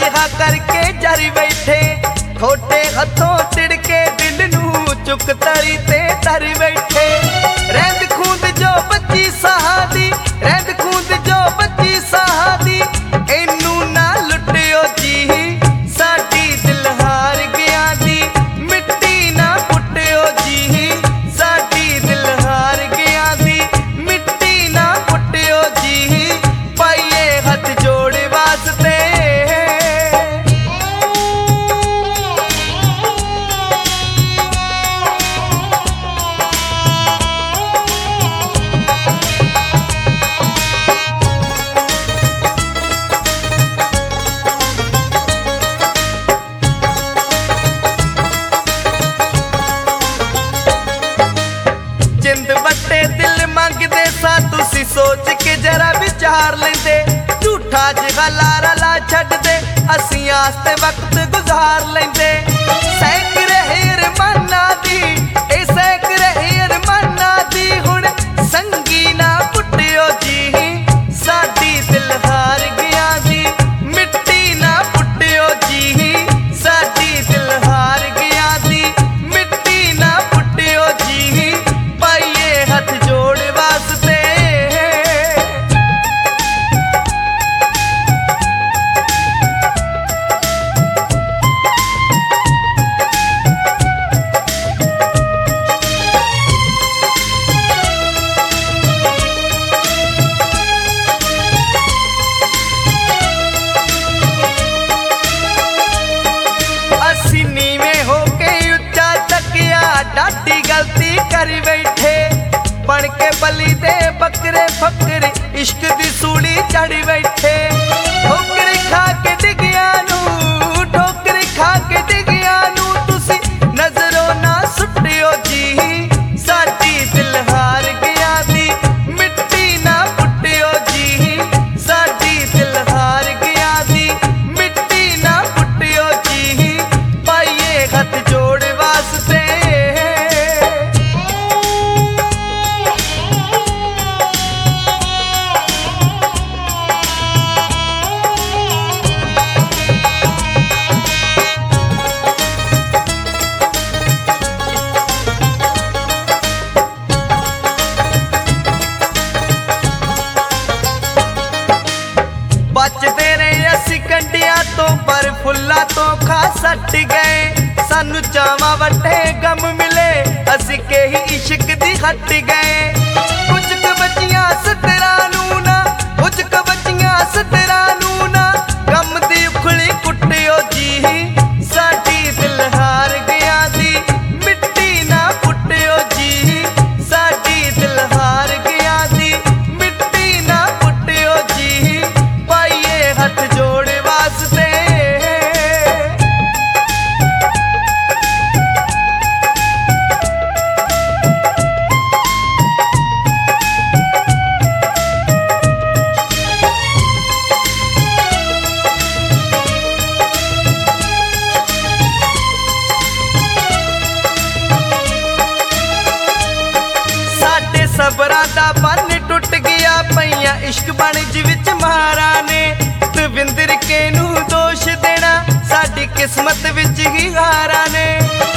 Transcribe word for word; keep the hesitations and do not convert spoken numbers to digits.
जिहा करके जरी बैठे खोटे हथों तिड़के दिल नू चुक तरी ते तर बैठे रैंद खूंद जो बच्ची सहादी रैंद खूंद जो बच्ची सहादी इनू ना लुटियो जी साडी दिल हार गया दी मिट्टी ना पुटियो जी साडी दिल हार गया दी मिट्टी ना पुटियो जी पाइए हथ जोड़ वास्ते जिंद बट्टे दिल मंगदे सा तुसी सोच के जरा विचार लेंदे झूठा जिहा लारा ला छड्ड दे असीं आस्ते वक्त गुजार लेंदे सैकड़े हेर माना दी ए सैकड़े हेर माना दी हुण संगी ना पुटियो जी साडी दिल हार गया दी मिट्टी ना पुटियो जी साडी दिल हार गया दी मिट्टी ना पुटियो जी पाइए हथ जोड़ वास्ते असी नीवे होके उच्चा तकिया डाटी गलती कर बैठे बन के बली दे बकरे फकरे इश्क दी सूली चढ़ बैठे ठोकरे खा के डिगिया नू ठोकरे खा के डिगिया नू तुसी नजरों ना सुटियो जी साडी दिल हार गया दी मिट्टी ना पुटियो जी साडी दिल हार गया दी मिट्टी ना पुटियो जी पाइए हथ जोड़ वास्ते बचते रहे असी कंडिया तो पर फुल्ला तो खा सट गए सानू चावा वटे गम मिले असी के ही इश्क दी हट गए कुछ क बचियां सतरा नू ना कुछ क बचियां सतरा नू ना गम दी उखली कुटियो जी साडी दिल हार गया दी मिट्टी ना पुटियो जी साडी दिल हार गया दी मिट्टी ना पुटियो जी पाइए हथ जोड़ वास्ते साडे सबरां दा बन टुट गया पईयां इश्क बणज विच महारा ने दविंदर के नू दोष देना साडी किस्मत विच ही हारा ने।